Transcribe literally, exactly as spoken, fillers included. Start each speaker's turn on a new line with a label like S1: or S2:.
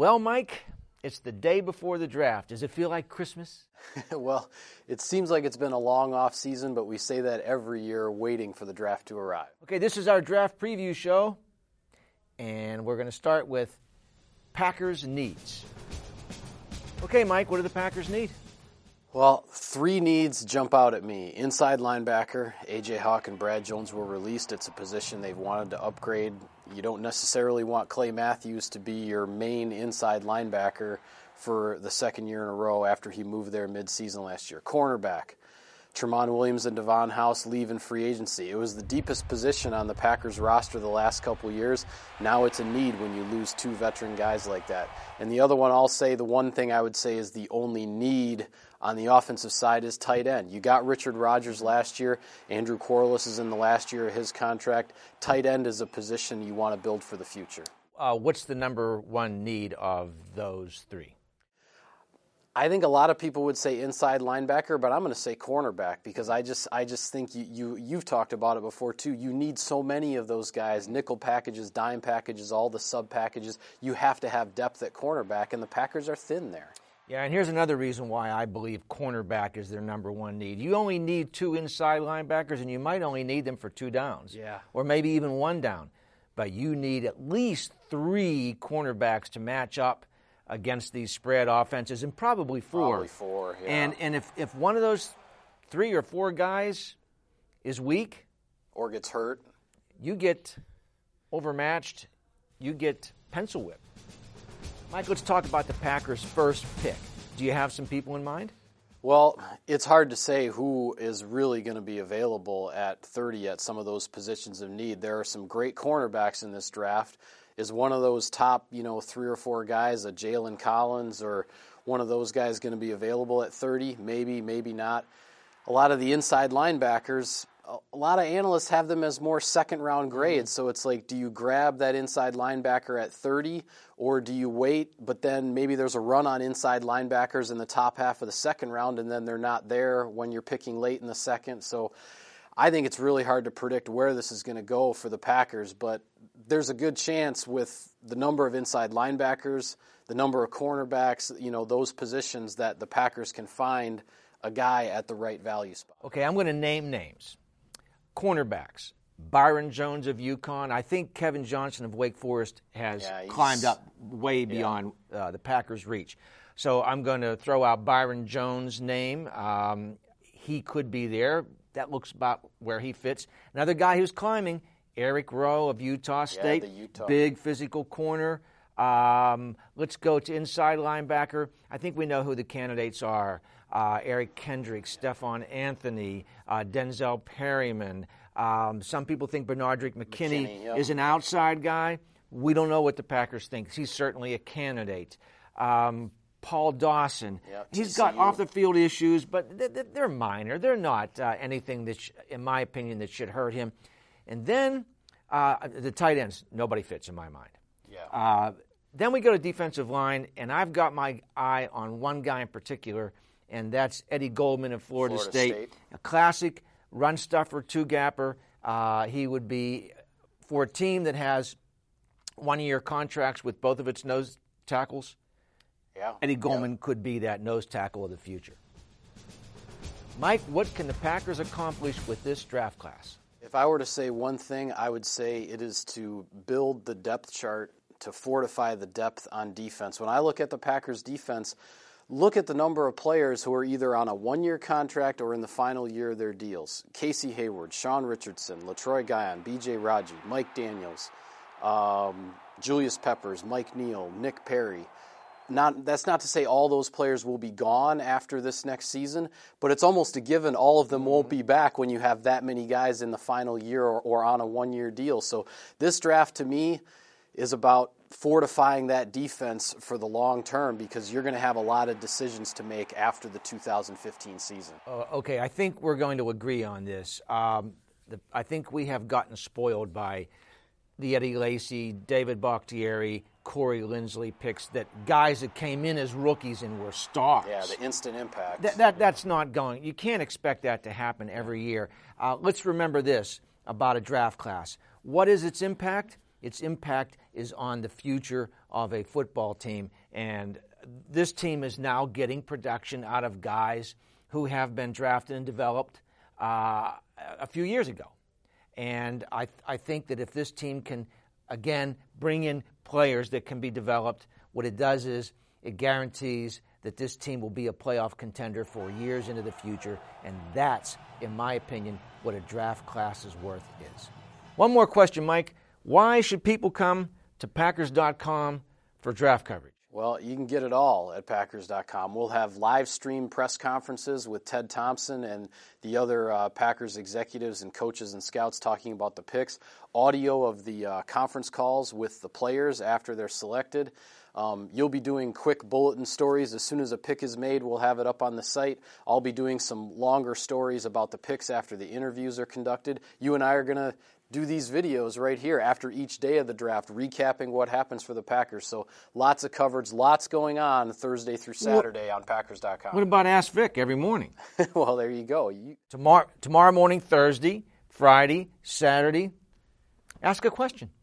S1: Well, Mike, it's the day before the draft. Does it feel like Christmas?
S2: Well, it seems like it's been a long off season, but we say that every year waiting for the draft to arrive.
S1: Okay, this is our draft preview show, and we're going to start with Packers needs. Okay, Mike, what do the Packers need?
S2: Well, three needs jump out at me. Inside linebacker, A J Hawk and Brad Jones were released. It's a position they've wanted to upgrade. You don't necessarily want Clay Matthews to be your main inside linebacker for the second year in a row after he moved there mid-season last year. Cornerback, Tramon Williams and Devon House leave in free agency. It was the deepest position on the Packers roster the last couple years. Now it's a need when you lose two veteran guys like that. And the other one I'll say, the one thing I would say is the only need on the offensive side is tight end. You got Richard Rodgers last year. Andrew Quarles is in the last year of his contract. Tight end is a position you want to build for the future.
S1: Uh, what's the number one need of those three?
S2: I think a lot of people would say inside linebacker, but I'm going to say cornerback because I just I just think you, you, you've talked about it before too. You need so many of those guys, nickel packages, dime packages, all the sub packages. You have to have depth at cornerback, and the Packers are thin there.
S1: Yeah, and here's another reason why I believe cornerback is their number one need. You only need two inside linebackers, and you might only need them for two downs.
S2: Yeah.
S1: Or maybe even one down. But you need at least three cornerbacks to match up against these spread offenses, and probably four.
S2: Probably four, yeah.
S1: And and if, if one of those three or four guys is weak,
S2: or gets hurt,
S1: you get overmatched, you get pencil whipped. Mike, let's talk about the Packers' first pick. Do you have some people in mind?
S2: Well, it's hard to say who is really going to be available at thirty at some of those positions of need. There are some great cornerbacks in this draft. Is one of those top, you know, three or four guys, a Jalen Collins or one of those guys going to be available at thirty? Maybe, maybe not. A lot of the inside linebackers, a lot of analysts have them as more second-round grades. So it's like, do you grab that inside linebacker at thirty, or do you wait, but then maybe there's a run on inside linebackers in the top half of the second round, and then they're not there when you're picking late in the second. So I think it's really hard to predict where this is going to go for the Packers, but there's a good chance with the number of inside linebackers, the number of cornerbacks, you know, those positions that the Packers can find a guy at the right value spot.
S1: Okay, I'm going to name names. Cornerbacks, Byron Jones of UConn. I think Kevin Johnson of Wake Forest has
S2: yeah,
S1: climbed up way beyond yeah. uh, the Packers' reach. So I'm going to throw out Byron Jones' name. Um, he could be there. That looks about where he fits. Another guy who's climbing, Eric Rowe of Utah State.
S2: Yeah, the Utah.
S1: Big physical corner. Um, let's go to inside linebacker. I think we know who the candidates are. Uh, Eric Kendrick, Stephon Anthony, uh, Denzel Perryman. Um, some people think Bernardrick McKinney,
S2: McKinney yep.
S1: is an outside guy. We don't know what the Packers think. He's certainly a candidate. Um, Paul Dawson.
S2: Yep,
S1: He's got off-the-field issues, but they're minor. They're not uh, anything that, sh- in my opinion, that should hurt him. And then uh, the tight ends, nobody fits in my mind.
S2: Yeah.
S1: Uh, then we go to defensive line, and I've got my eye on one guy in particular, and that's Eddie Goldman of Florida,
S2: Florida
S1: State.
S2: State.
S1: A classic run stuffer, two-gapper. Uh, he would be, for a team that has one-year contracts with both of its nose tackles,
S2: yeah.
S1: Eddie Goldman
S2: yeah.
S1: could be that nose tackle of the future. Mike, what can the Packers accomplish with this draft class?
S2: If I were to say one thing, I would say it is to build the depth chart to fortify the depth on defense. When I look at the Packers' defense, look at the number of players who are either on a one-year contract or in the final year of their deals. Casey Hayward, Sean Richardson, LaTroy Guion, B J Raji, Mike Daniels, um, Julius Peppers, Mike Neal, Nick Perry. Not, that's not to say all those players will be gone after this next season, but it's almost a given all of them won't be back when you have that many guys in the final year or, or on a one-year deal. So this draft, to me, is about fortifying that defense for the long term because you're going to have a lot of decisions to make after the two thousand fifteen season.
S1: Uh, okay, I think we're going to agree on this. Um, the, I think we have gotten spoiled by the Eddie Lacy, David Bakhtiari, Corey Linsley picks, that guys that came in as rookies and were stars.
S2: Yeah, the instant impact.
S1: That, that That's not going. You can't expect that to happen every year. Uh, let's remember this about a draft class. What is its impact? its impact is on the future of a football team. And this team is now getting production out of guys who have been drafted and developed uh, a few years ago. And I, I think that if this team can, again, bring in players that can be developed, what it does is it guarantees that this team will be a playoff contender for years into the future. And that's, in my opinion, what a draft class's worth is. One more question, Mike. Why should people come to Packers dot com for draft coverage?
S2: Well, you can get it all at Packers dot com. We'll have live stream press conferences with Ted Thompson and the other uh, Packers executives and coaches and scouts talking about the picks, audio of the uh, conference calls with the players after they're selected. Um, you'll be doing quick bulletin stories. As soon as a pick is made, we'll have it up on the site. I'll be doing some longer stories about the picks after the interviews are conducted. You and I are going to do these videos right here after each day of the draft, recapping what happens for the Packers. So lots of coverage, lots going on Thursday through Saturday on Packers dot com.
S1: What about Ask Vic every morning?
S2: Well, there you go. You...
S1: Tomorrow, tomorrow morning, Thursday, Friday, Saturday, ask a question.